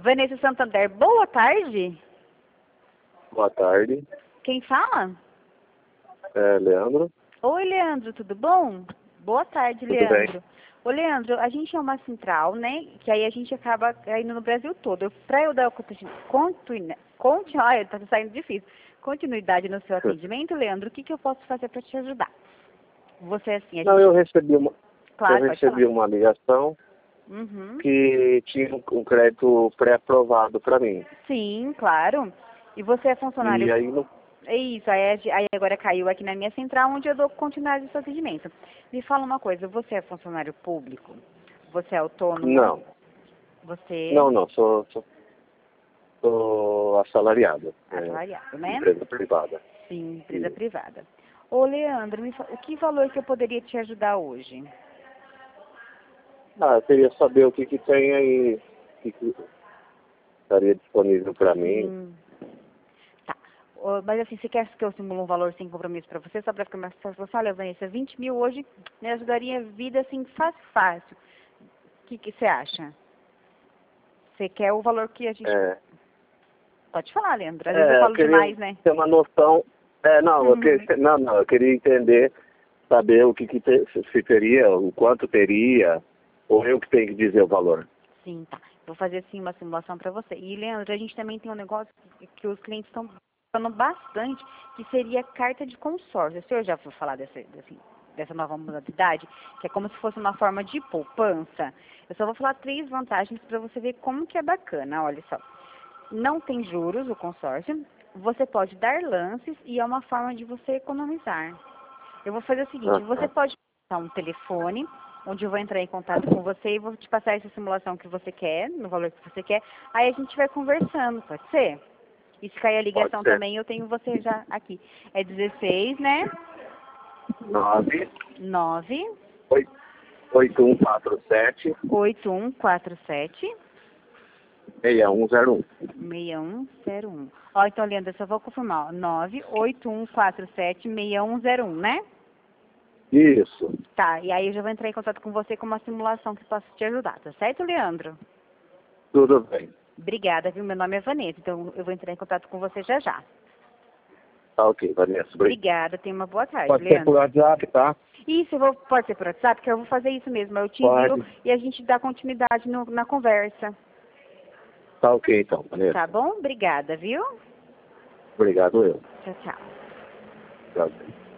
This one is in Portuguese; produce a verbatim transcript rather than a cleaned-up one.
Vanessa Santander, boa tarde. Boa tarde. Quem fala? É, Leandro. Oi, Leandro, tudo bom? Boa tarde, Tudo Leandro. bem. Ô, Leandro, a gente é uma central, né? Que aí a gente acaba indo no Brasil todo. Para eu dar continuidade, continu, ai, tá saindo difícil. Continuidade no seu atendimento, Leandro, o que, que eu posso fazer para te ajudar? Você, assim, a Não, gente... eu recebi uma, Claro, eu pode recebi falar. uma ligação Uhum. que tinha um um crédito pré-aprovado para mim. Sim, claro. E você é funcionário... E aí não. É isso, aí, a ge- aí agora caiu aqui na minha central, onde eu dou continuidade do seu atendimento. Me fala uma coisa, você é funcionário público? Você é autônomo? Não, Você não, não, sou, sou, sou assalariado. é É, assalariado, né? empresa privada. Sim, empresa E, privada. Ô, Leandro, me fa- o que valor que eu poderia te ajudar hoje? ah, eu queria saber o que, que tem aí, o que, que estaria disponível para mim. Sim. Tá. Ô, mas assim, você quer que eu simule um valor sem compromisso pra você, só pra ficar mais fácil? Você fala, olha, Vanessa, vinte mil hoje me ajudaria a vida assim, fácil, fácil. O que, que você acha? Você quer o valor que a gente... É, Pode falar, Leandro. Às vezes eu é, eu falo queria demais, né? ter uma noção. É, não, eu Uhum. queria, não, não, eu queria entender, saber o que, que te- se teria, o quanto teria, ou eu que tenho que dizer o valor. Sim, tá. Vou fazer assim uma simulação para você. E, Leandro, a gente também tem um negócio que, que os clientes estão falando bastante, que seria carta de consórcio. O senhor já ouviu falar dessa, desse, dessa nova modalidade? Que é como se fosse uma forma de poupança. Eu só vou falar três vantagens para você ver como que é bacana. Olha só. Não tem juros o consórcio. Você pode dar lances e é uma forma de você economizar. Eu vou fazer o seguinte, você Aham. pode passar um telefone, onde eu vou entrar em contato com você e vou te passar essa simulação que você quer, no valor que você quer. Aí a gente vai conversando, pode ser? E se cair a Pode ligação ser. também, eu tenho você já aqui. É dezesseis, né? nove nove oito um quatro sete oito um quatro sete seis um zero um. seis um zero um. Ó, então, Leandro, eu só vou confirmar. Ó, nove oito um quatro sete seis um zero um, né? Isso. Tá, e aí eu já vou entrar em contato com você com uma simulação que possa te ajudar, tá certo, Leandro? Tudo bem. Obrigada, viu? Meu nome é Vanessa, então eu vou entrar em contato com você já já. Tá ok, Vanessa. Obrigado. Obrigada, tenha uma boa tarde, Pode ser por Leandro. WhatsApp, tá? Isso, eu vou, pode ser por WhatsApp, que eu vou fazer isso mesmo. Eu te envio Pode. e a gente dá continuidade no- na conversa. Tá ok então, Tá Vanessa. bom? Obrigada, viu? Obrigado eu. Tchau, tchau. Tchau.